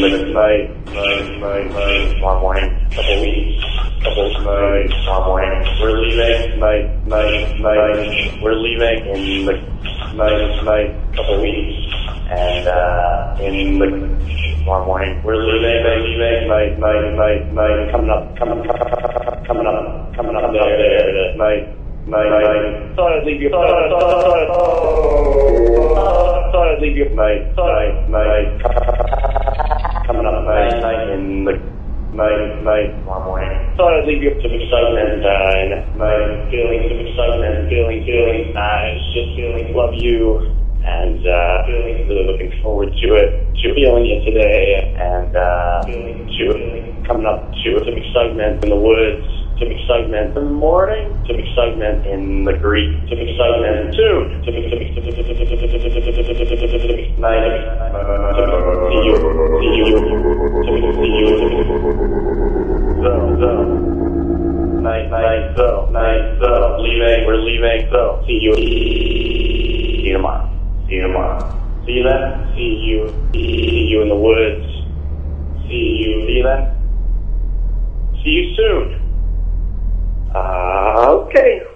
tomorrow morning, couple weeks, tomorrow morning. We're leaving, we're leaving in the couple weeks, and tomorrow morning. We're leaving, coming up there, thought I'd leave you, thought I'd leave you, coming up in the tomorrow morning. Thought I'd leave you some excitement, and feeling some excitement, feeling, just feeling love you, and feeling really looking forward to it, to feeling it today, and feeling coming up to some excitement in the woods, some excitement in the morning, some excitement in the Greek, some excitement soon, some leaving, we're leaving, so see you tomorrow. See you tomorrow. See you then. See you in the woods. See you then. See you soon. Okay.